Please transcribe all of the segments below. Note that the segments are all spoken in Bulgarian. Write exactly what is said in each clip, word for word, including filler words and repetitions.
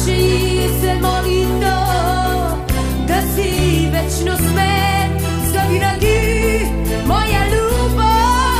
Plače i se moli to da si večno s men, zavinaги moja ljubav.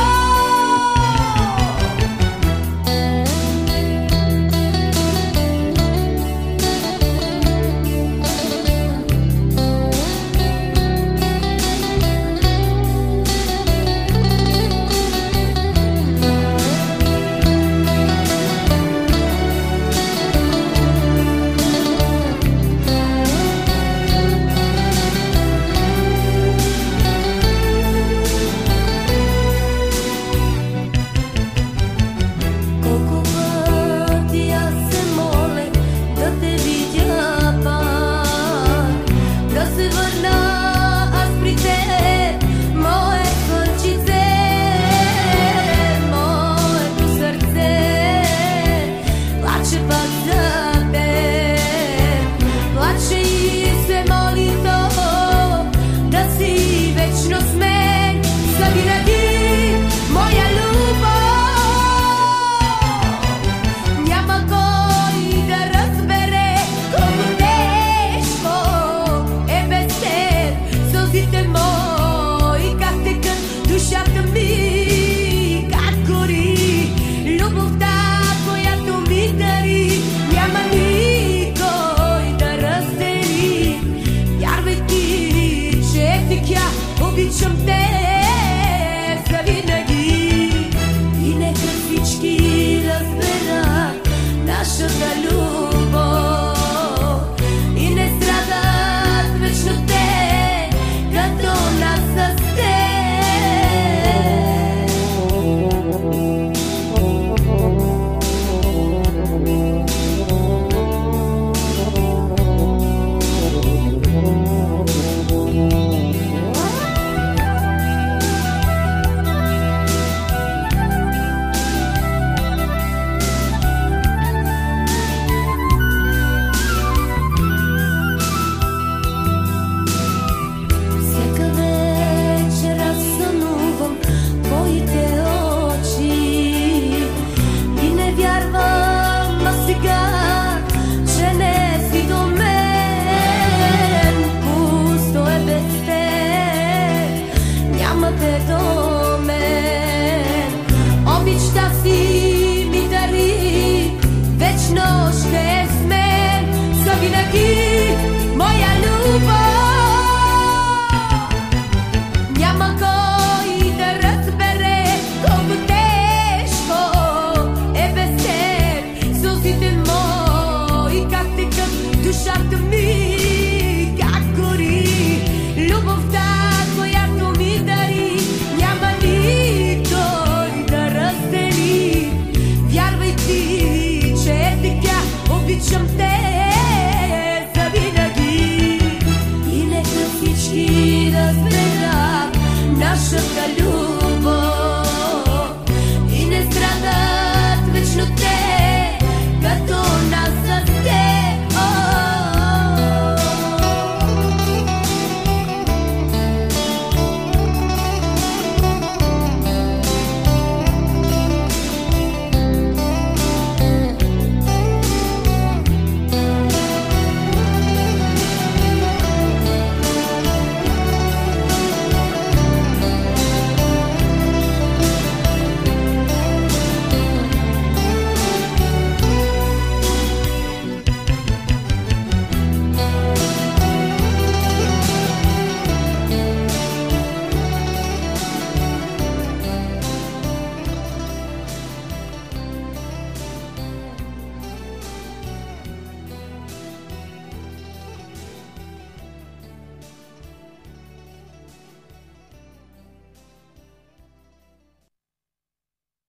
Обичам те завинаги и нека всички разберат нашата любов и не страдат вечно те, като нас с до мен. Обичта си ми дари, вечно ще е с мен, завинаги моя любов. Няма кой да разбере колко тежко е без теб, сълзите мои как текат, душата ми как гори, любовта обичам те завинаги и нека всички разберат нашата любов.